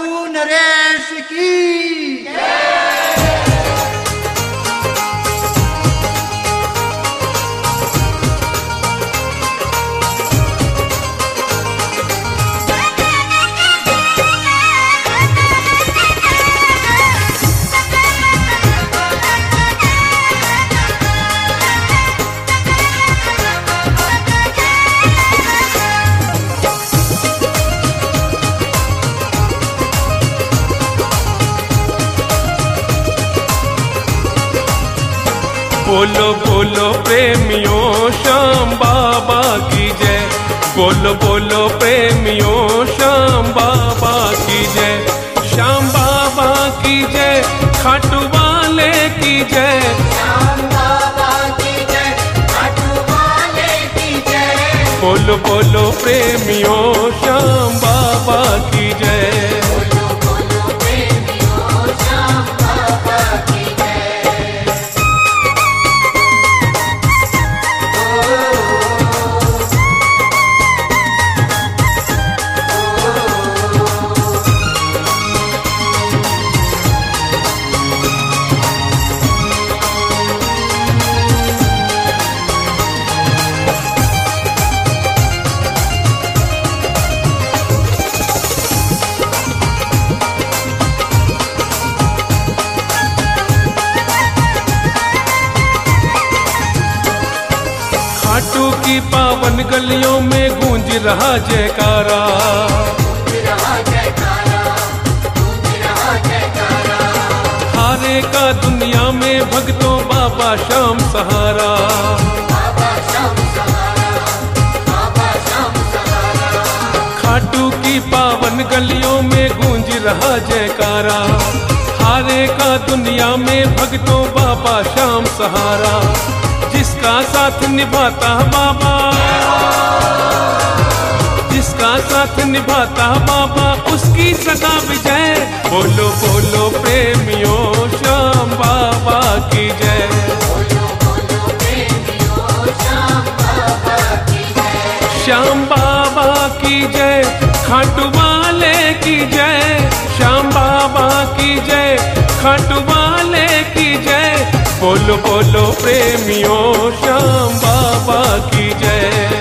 खाटू नरेश की। बोलो बोलो प्रेमियों श्याम बाबा की जय। बोलो बोलो प्रेमियों श्याम बाबा की जय। श्याम बाबा की जय, खाटू वाले की जय। श्याम बाबा की जय, खाटू वाले की जय। बोलो बोलो प्रेमियों श्याम बाबा की जय। खाटू की पावन गलियों में गूंज रहा जयकारा। हारे का दुनिया में भक्तों बाबा श्याम सहारा। खाटू की पावन गलियों में गूंज रहा जयकारा। हारे का दुनिया में भक्तों बाबा श्याम सहारा। जिसका साथ निभाता बाबा, जिसका साथ निभाता बाबा, उसकी सदा विजय। बोलो बोलो प्रेमियों श्याम बाबा की जय। श्याम बाबा की जय, खाटू वाले की जय। श्याम बाबा की जय, खाटू वाले की जय। बोलो बोलो प्रेमियों श्याम बाबा की जय।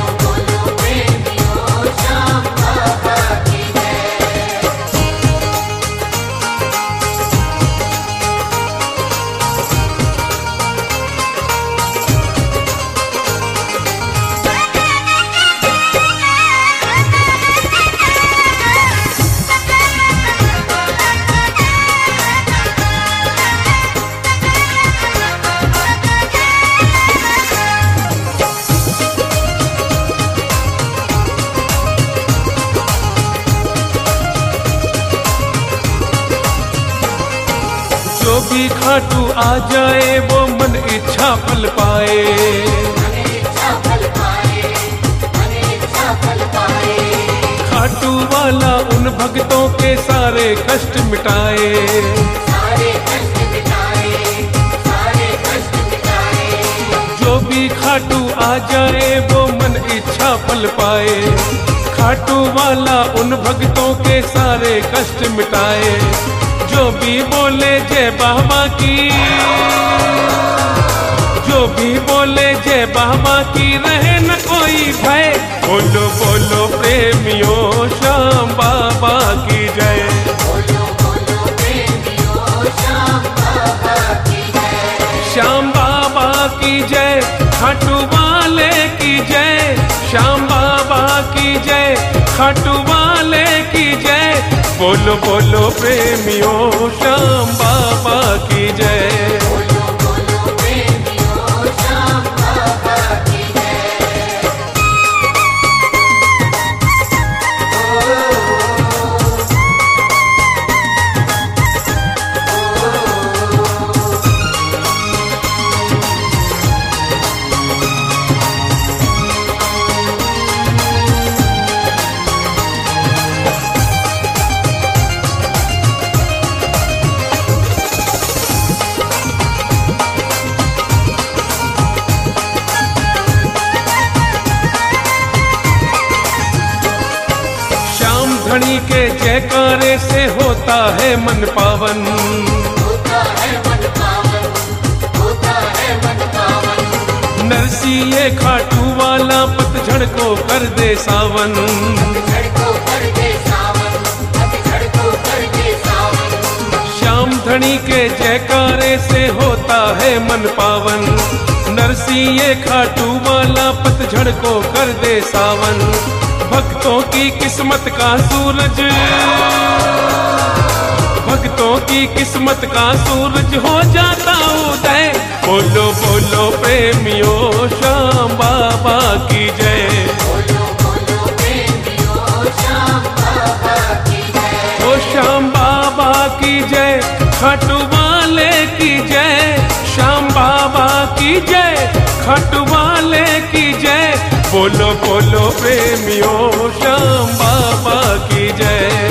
जो भी खाटू आ जाए वो मन इच्छा फल पाए। खाटू वाला उन भक्तों के सारे कष्ट मिटाए। जो भी खाटू आ जाए वो मन इच्छा फल पाए। खाटू वाला उन भक्तों के सारे कष्ट मिटाए। जो भी बोले जय बाबा की, जो भी बोले जय बाबा की, रहे न कोई भय। बोलो बोलो प्रेमियों श्याम बाबा की जय। श्याम बाबा की जय, खाटू वाले की जय। श्याम बाबा की जय, खाटू वाले की जय। बोलो बोलो प्रेमियों श्याम बाबा की जय। धनी के जयकारे से होता है मन पावन। होता है मन पावन, होता है मन पावन। नरसिंह खाटू वाला पतझड़ को कर दे सावन। पतझड़ को कर दे सावन, पतझड़ को कर दे सावन। श्याम धनी के जयकारे से होता है मन पावन। नरसिंह खाटू वाला पतझड़ को कर दे सावन। भक्तों की किस्मत का सूरज, भक्तों की किस्मत का सूरज हो जाता उदय। बोलो बोलो प्रेमियों श्याम बाबा की जय। बोलो बोलो प्रेमियों श्याम बाबा की जय। ओ श्याम बाबा की जय, खाटू वाले की जय। श्याम बाबा की जय, खाटू वाले की जय। बोलो बोलो प्रेमियों श्याम बाबा की जय।